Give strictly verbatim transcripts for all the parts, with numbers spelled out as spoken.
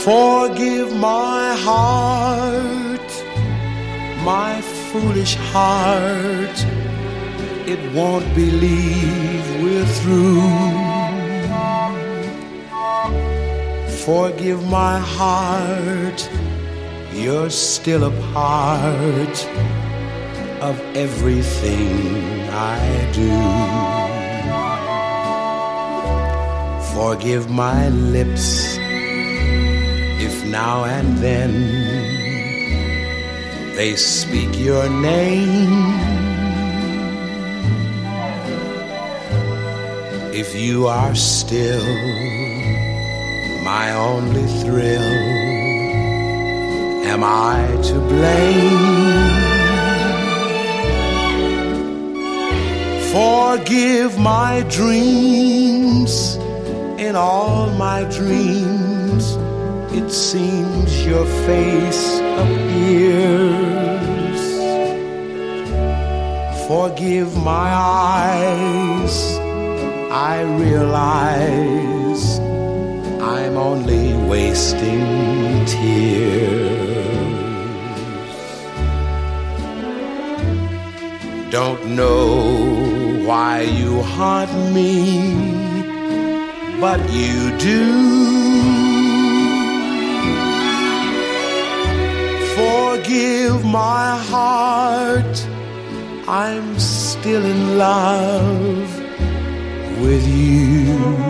Forgive my heart, my foolish heart. It won't believe we're through. Forgive my heart, you're still a part of everything I do. Forgive my lips if now and then they speak your name. If you are still my only thrill, am I to blame? Forgive my dreams, in all my dreams it seems your face appears. Forgive my eyes, I realize I'm only wasting tears. Don't know why you haunt me, but you do. Forgive my heart, I'm still in love with you.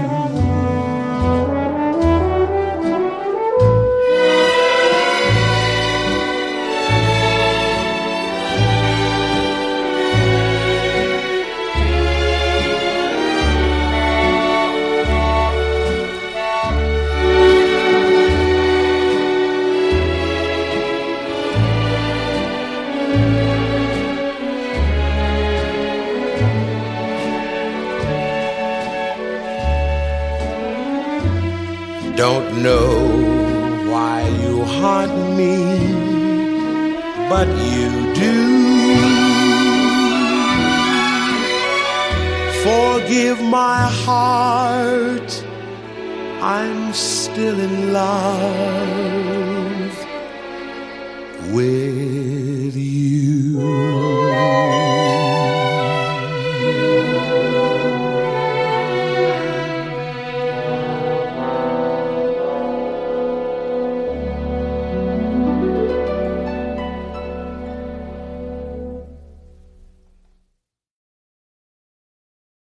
Don't know why you haunt me, but you do. Forgive my heart, I'm still in love with you.